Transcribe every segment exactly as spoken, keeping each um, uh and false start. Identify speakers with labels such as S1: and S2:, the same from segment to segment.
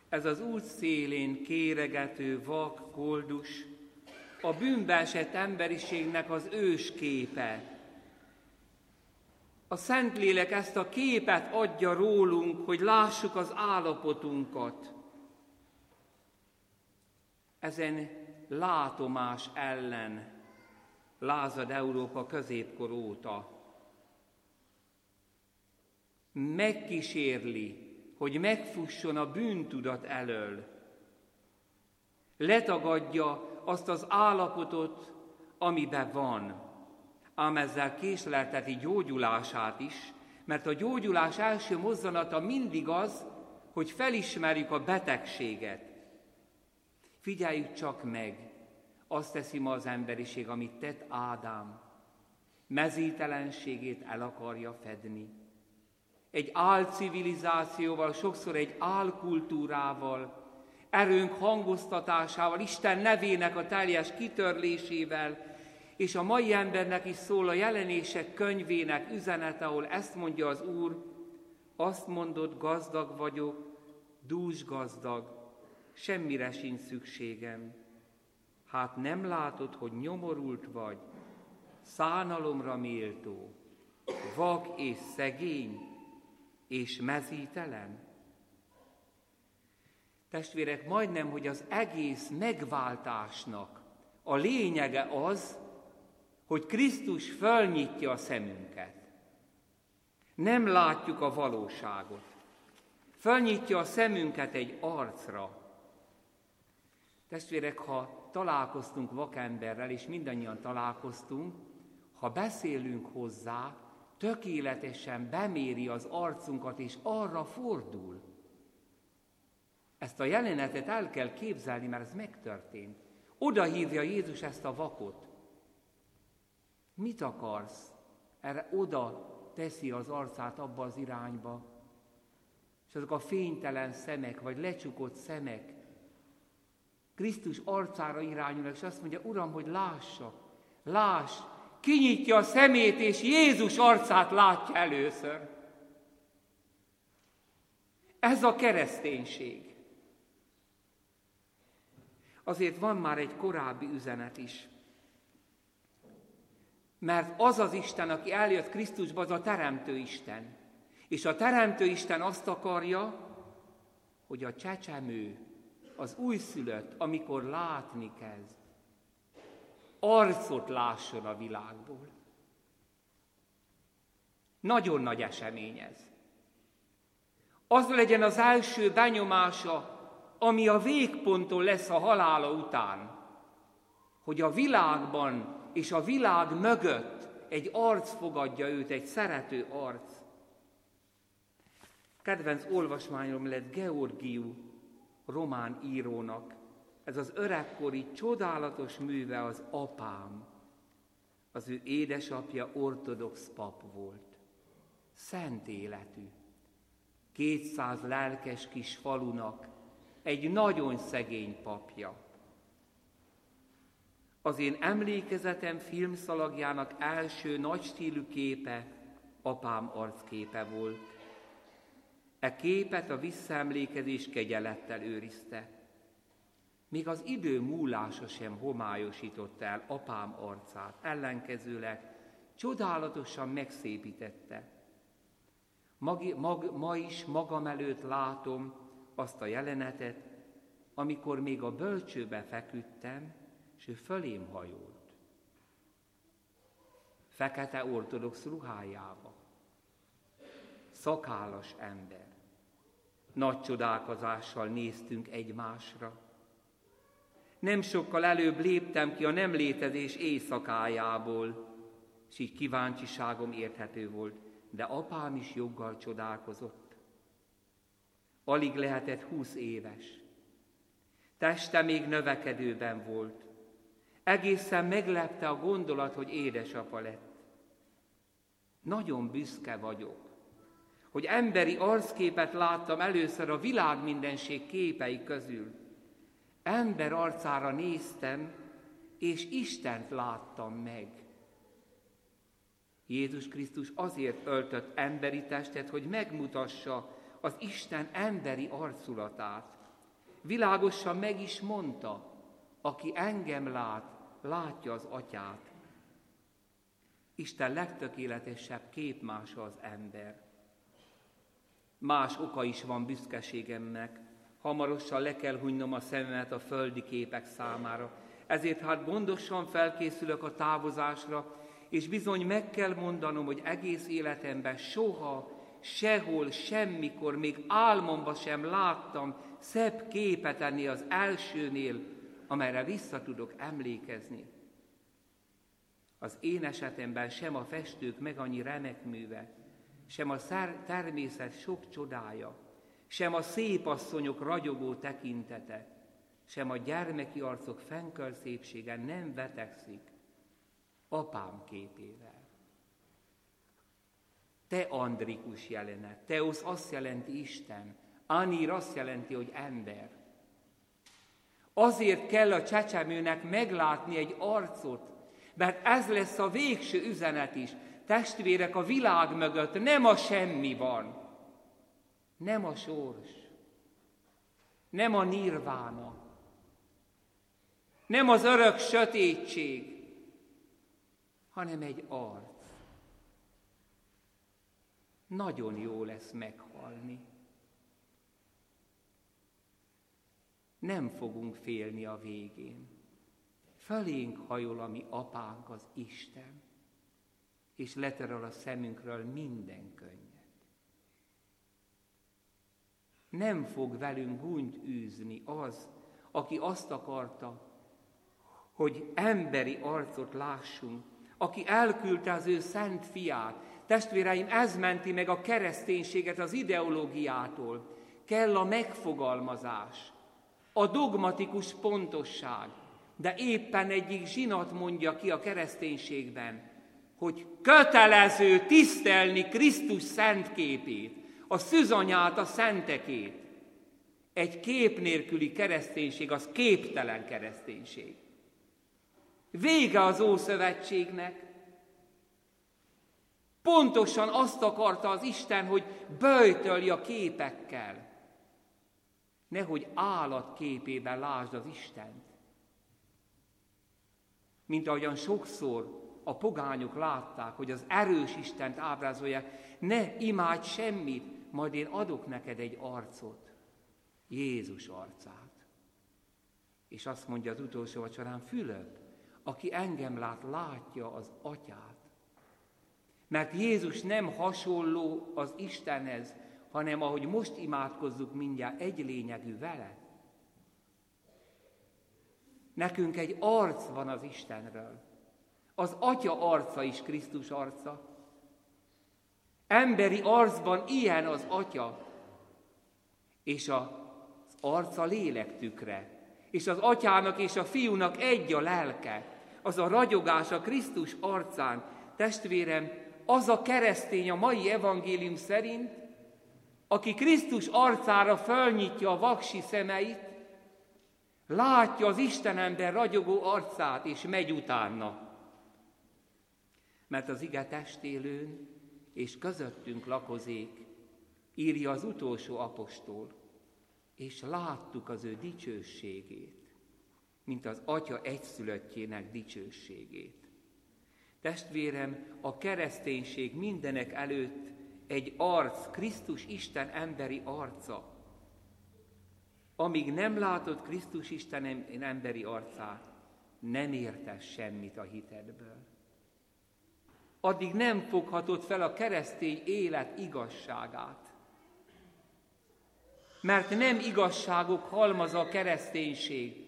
S1: Ez az út szélén kéregető vak koldus, a bűnbe esett emberiségnek az ősképe. A Szentlélek ezt a képet adja rólunk, hogy lássuk az állapotunkat. Ezen látomás ellen lázad Európa középkor óta. Megkísérli, hogy megfusson a bűntudat elől. Letagadja azt az állapotot, amiben van, ám ezzel késlelteti gyógyulását is, mert a gyógyulás első mozzanata mindig az, hogy felismerjük a betegséget. Figyeljük csak meg, azt teszi ma az emberiség, amit tett Ádám. Mezítelenségét el akarja fedni. Egy álcivilizációval, sokszor egy álkultúrával, erőnk hangoztatásával, Isten nevének a teljes kitörlésével, és a mai embernek is szól a Jelenések könyvének üzenete, ahol ezt mondja az Úr, azt mondod, gazdag vagyok, dúsgazdag, semmire sincs szükségem. Hát nem látod, hogy nyomorult vagy, szánalomra méltó, vak és szegény, és mezítelen? Testvérek, majdnem, hogy az egész megváltásnak a lényege az, hogy Krisztus fölnyitja a szemünket. Nem látjuk a valóságot. Fölnyitja a szemünket egy arcra. Testvérek, ha találkoztunk vakemberrel, és mindannyian találkoztunk, ha beszélünk hozzá, tökéletesen beméri az arcunkat, és arra fordul. Ezt a jelenetet el kell képzelni, mert ez megtörtént. Oda hívja Jézus ezt a vakot. Mit akarsz? Erre oda teszi az arcát abba az irányba. És azok a fénytelen szemek, vagy lecsukott szemek Krisztus arcára irányulnak, és azt mondja, Uram, hogy lássak, láss, kinyitja a szemét, és Jézus arcát látja először. Ez a kereszténység. Azért van már egy korábbi üzenet is. Mert az az Isten, aki eljött Krisztusba, az a Teremtő Isten. És a Teremtő Isten azt akarja, hogy a csecsemő, az újszülött, amikor látni kezd, arcot lásson a világból. Nagyon nagy esemény ez. Az legyen az első benyomása, ami a végponton lesz a halála után, hogy a világban és a világ mögött egy arc fogadja őt, egy szerető arc. Kedvenc olvasmányom lett Georgiú román írónak. Ez az öregkori csodálatos műve az Apám. Az ő édesapja ortodox pap volt. Szent életű. Kétszáz lelkes kis falunak egy nagyon szegény papja. Az én emlékezetem filmszalagjának első nagy stílű képe apám arcképe volt. E képet a visszaemlékezés kegyelettel őrizte. Még az idő múlása sem homályosította el apám arcát, ellenkezőleg csodálatosan megszépítette. Mag, mag, ma is magam előtt látom azt a jelenetet, amikor még a bölcsőbe feküdtem, és ő fölém hajolt. Fekete ortodox ruhájába. Szakállas ember. Nagy csodálkozással néztünk egymásra. Nem sokkal előbb léptem ki a nem létezés éjszakájából, és így kíváncsiságom érthető volt, de apám is joggal csodálkozott. Alig lehetett húsz éves. Teste még növekedőben volt. Egészen meglepte a gondolat, hogy édesapa lett. Nagyon büszke vagyok, hogy emberi arcképet láttam először a világ mindenség képei közül. Ember arcára néztem, és Istent láttam meg. Jézus Krisztus azért öltött emberi testet, hogy megmutassa az Isten emberi arculatát. világosan meg is mondta, aki engem lát, látja az Atyát. Isten legtökéletesebb képmása az ember. Más oka is van büszkeségemnek, hamarosan le kell hunynom a szememet a földi képek számára. Ezért hát gondosan felkészülök a távozásra, és bizony meg kell mondanom, hogy egész életemben soha, sehol, semmikor, még álmomban sem láttam szebb képet enni az elsőnél, amelyre vissza tudok emlékezni. Az én esetemben sem a festők meg annyi remek műve, sem a természet sok csodája, sem a szép asszonyok ragyogó tekintete, sem a gyermeki arcok fenköl szépsége nem vetekszik apám képével. Te andrikus jelenet, teosz azt jelenti Isten, anír azt jelenti, hogy ember. Azért kell a csecsemőnek meglátni egy arcot, mert ez lesz a végső üzenet is. Testvérek, a világ mögött nem a semmi van, nem a sors, nem a nirvána, nem az örök sötétség, hanem egy arc. Nagyon jó lesz meghalni. Nem fogunk félni a végén. Fölénk hajol a mi apánk, az Isten, és leterel a szemünkről minden könnyet. Nem fog velünk gúnyt űzni az, aki azt akarta, hogy emberi arcot lássunk, aki elküldte az ő szent fiát. Testvéreim, ez menti meg a kereszténységet az ideológiától. Kell a megfogalmazás, a dogmatikus pontosság, de éppen egyik zsinat mondja ki a kereszténységben, hogy kötelező tisztelni Krisztus szent képét, a szűzanyát, a szentekét. Egy kép nélküli kereszténység, az képtelen kereszténység. Vége az Ószövetségnek. Pontosan azt akarta az Isten, hogy böjtölj a képekkel. Nehogy állat képében lásd az Istent. Mint ahogyan sokszor a pogányok látták, hogy az erős Istent ábrázolják, ne imádj semmit, majd én adok neked egy arcot, Jézus arcát. És azt mondja az utolsó vacsorán, Fülöp, aki engem lát, látja az Atyát. Mert Jézus nem hasonló az Istenhez, hanem ahogy most imádkozzuk mindjárt, egy lényegű vele. Nekünk egy arc van az Istenről. Az Atya arca is Krisztus arca. Emberi arcban ilyen az Atya, és az arca lélek tükre. És az Atyának és a Fiúnak egy a lelke. Az a ragyogás a Krisztus arcán. Testvérem, az a keresztény a mai evangélium szerint, aki Krisztus arcára fölnyitja a vaksi szemeit, látja az Istenemben ragyogó arcát, és megy utána. Mert az ige testélőn és közöttünk lakozik, írja az utolsó apostol, és láttuk az ő dicsőségét, mint az Atya egyszülöttjének dicsőségét. Testvérem, a kereszténység mindenek előtt egy arc, Krisztus Isten emberi arca. Amíg nem látod Krisztus Isten emberi arcát, nem értesz semmit a hitedből. Addig nem foghatod fel a keresztény élet igazságát. Mert nem igazságok halmaza a kereszténység.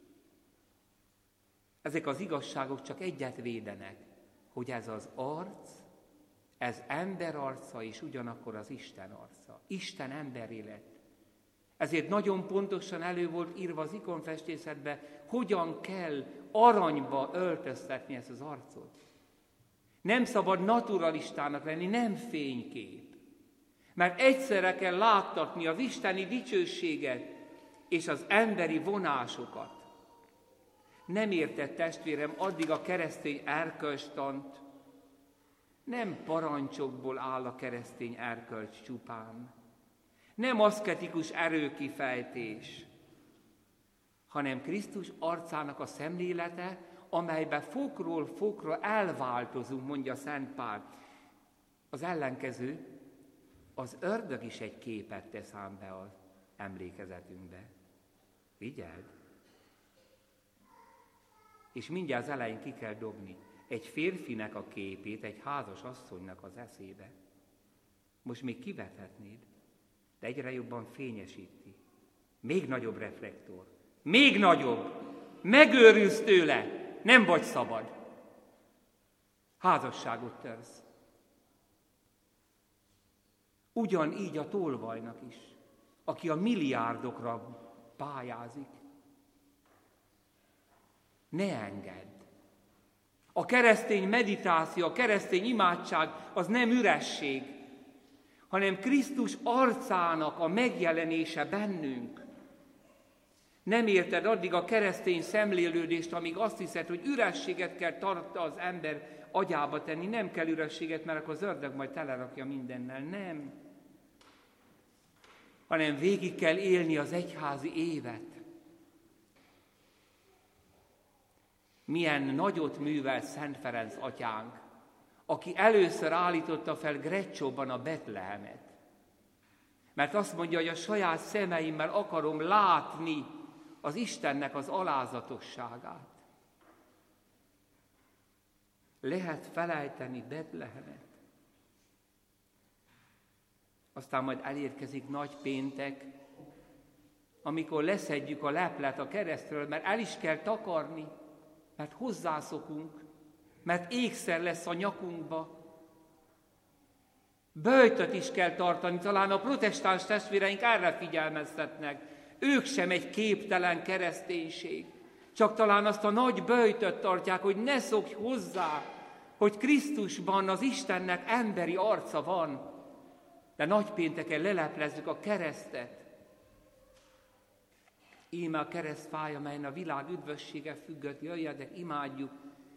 S1: Ezek az igazságok csak egyet védenek, hogy ez az arc, ez ember arca, és ugyanakkor az Isten arca. Isten emberé lett. Ezért nagyon pontosan elő volt írva az ikonfestészetbe, hogyan kell aranyba öltöztetni ezt az arcot. Nem szabad naturalistának lenni, nem fénykép. Mert egyszerre kell láttatni az isteni dicsőséget és az emberi vonásokat. Nem értett, testvérem, addig a keresztény erkölcstant, nem parancsokból áll a keresztény erkölcs csupán. Nem aszketikus erőkifejtés, hanem Krisztus arcának a szemlélete, amelyben fokról fokra elváltozunk, mondja Szent Pál. Az ellenkező, az ördög is egy képet tesz ám be az emlékezetünkbe. Figyeld! És mindjárt az elején ki kell dobni egy férfinek a képét, egy házas asszonynak az eszébe. Most még kivethetnéd, de egyre jobban fényesíti. Még nagyobb reflektor. Még nagyobb. Megőrülsz tőle. Nem vagy szabad. Házasságot törsz. Ugyanígy a tolvajnak is, aki a milliárdokra pályázik. Ne engedd. A keresztény meditáció, a keresztény imádság az nem üresség, hanem Krisztus arcának a megjelenése bennünk. Nem érted addig a keresztény szemlélődést, amíg azt hiszed, hogy ürességet kell tartani az ember agyába tenni. Nem kell ürességet, mert akkor az ördög majd telerakja mindennel. Nem. Hanem végig kell élni az egyházi évet. Milyen nagyot művelt Szent Ferenc atyánk, aki először állította fel Greccsóban a Betlehemet. Mert azt mondja, hogy a saját szemeimmel akarom látni az Istennek az alázatosságát. Lehet felejteni Betlehemet. Aztán majd elérkezik nagy péntek, amikor leszedjük a leplet a keresztről, mert el is kell takarni, mert hozzászokunk, mert ékszer lesz a nyakunkba. Böjtöt is kell tartani, talán a protestáns testvéreink erre figyelmeztetnek. Ők sem egy képtelen kereszténység. Csak talán azt a nagy böjtöt tartják, hogy ne szokj hozzá, hogy Krisztusban az Istennek emberi arca van. De nagypénteken leleplezzük a keresztet. Íme a keresztfája, melyen a világ üdvössége függött, jöjjetek, imádjuk.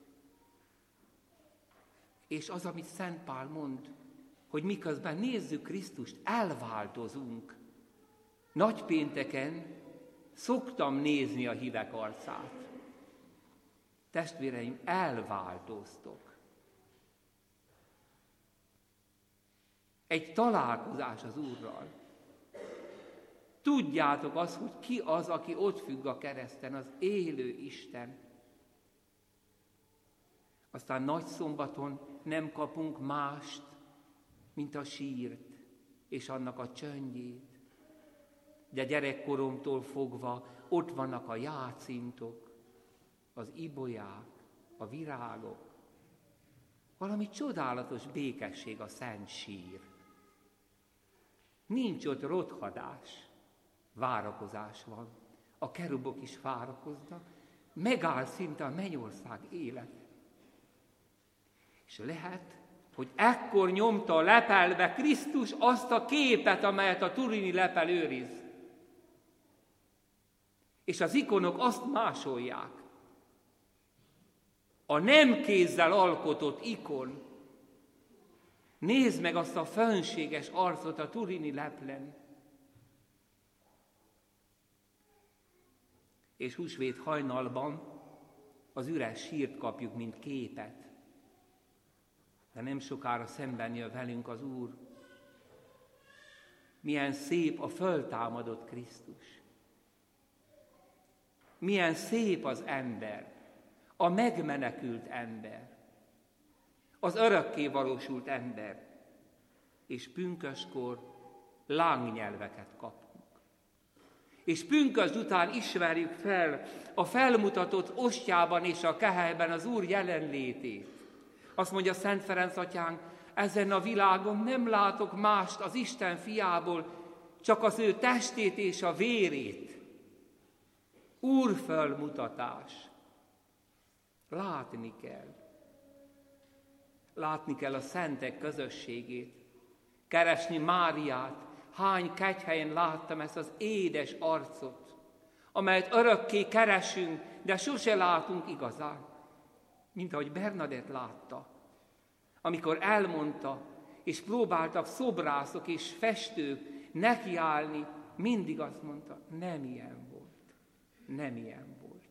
S1: És az, amit Szent Pál mond, hogy miközben nézzük Krisztust, elváltozunk. Nagypénteken szoktam nézni a hívek arcát. Testvéreim, elváltoztok. Egy találkozás az Úrral. Tudjátok azt, hogy ki az, aki ott függ a kereszten, az élő Isten. Aztán nagyszombaton nem kapunk mást, mint a sírt és annak a csöndjét. De gyerekkoromtól fogva ott vannak a játszintok, az ibolyák, a virágok. Valami csodálatos békesség a szent sír. Nincs ott rothadás, várakozás van. A kerubok is várakoznak, megáll szinte a mennyország élete. És lehet, hogy ekkor nyomta a lepelbe Krisztus azt a képet, amelyet a turini lepel őriz. És az ikonok azt másolják. A nem kézzel alkotott ikon. Nézd meg azt a fönséges arcot a turini leplen. És húsvét hajnalban az üres sírt kapjuk, mint képet. De nem sokára szemben jön velünk az Úr. Milyen szép a föltámadott Krisztus. Milyen szép az ember, a megmenekült ember, az örökké valósult ember, és pünköskor lángnyelveket kapunk. És pünkösd után ismerjük fel a felmutatott ostjában és a kehelyben az Úr jelenlétét. Azt mondja Szent Ferenc atyánk, ezen a világon nem látok mást az Isten fiából, csak az ő testét és a vérét. Úrfölmutatás. Látni kell. Látni kell a szentek közösségét. Keresni Máriát. Hány kegyhelyen láttam ezt az édes arcot, amelyet örökké keresünk, de sose látunk igazán. Mint ahogy Bernadett látta, amikor elmondta, és próbáltak szobrászok és festők nekiállni, mindig azt mondta, nem ilyen volt. nem ilyen volt.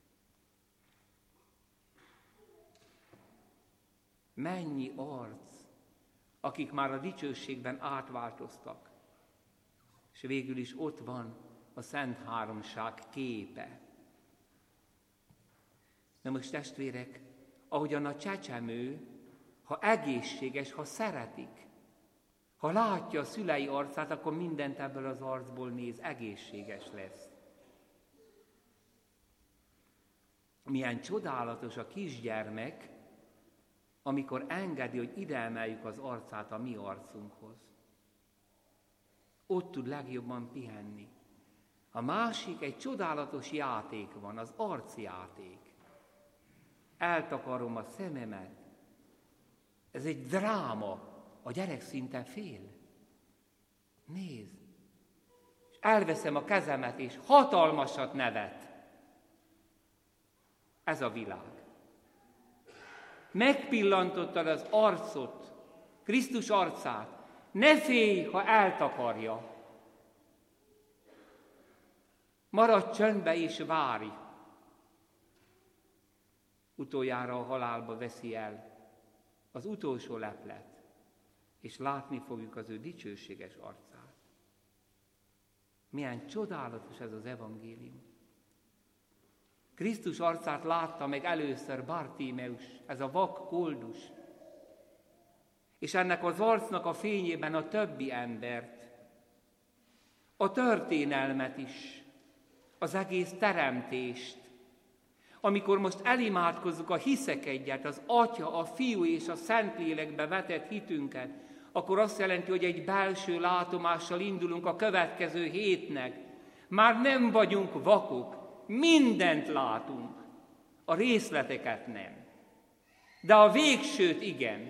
S1: Mennyi arc, akik már a dicsőségben átváltoztak, és végül is ott van a Szent Háromság képe. Na most testvérek, ahogyan a csecsemő, ha egészséges, ha szeretik, ha látja a szülei arcát, akkor mindent ebből az arcból néz, egészséges lesz. Milyen csodálatos a kisgyermek, amikor engedi, hogy ide emeljük az arcát a mi arcunkhoz. Ott tud legjobban pihenni. A másik, egy csodálatos játék van, az arcjáték. Eltakarom a szememet. Ez egy dráma. A gyerek szinte fél. Nézd. És elveszem a kezemet, és hatalmasat nevet. Ez a világ. Megpillantottad az arcot, Krisztus arcát. Ne félj, ha eltakarja. Maradj csöndbe és várj. Utoljára a halálba veszi el az utolsó leplet, és látni fogjuk az ő dicsőséges arcát. Milyen csodálatos ez az evangélium. Krisztus arcát látta meg először Bartímeus, ez a vak koldus, és ennek az arcnak a fényében a többi embert, a történelmet is, az egész teremtést. Amikor most elimádkozzuk a hiszek egyet, az Atya, a Fiú és a Szentlélekbe vetett hitünket, akkor azt jelenti, hogy egy belső látomással indulunk a következő hétnek. Már nem vagyunk vakok, mindent látunk, a részleteket nem. De a végsőt igen.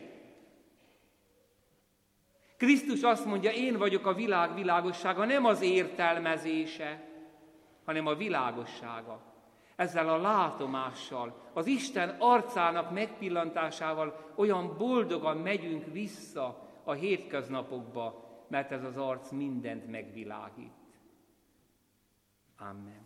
S1: Krisztus azt mondja, én vagyok a világ világossága, nem az értelmezése, hanem a világossága. Ezzel a látomással, az Isten arcának megpillantásával olyan boldogan megyünk vissza a hétköznapokba, mert ez az arc mindent megvilágít. Amen.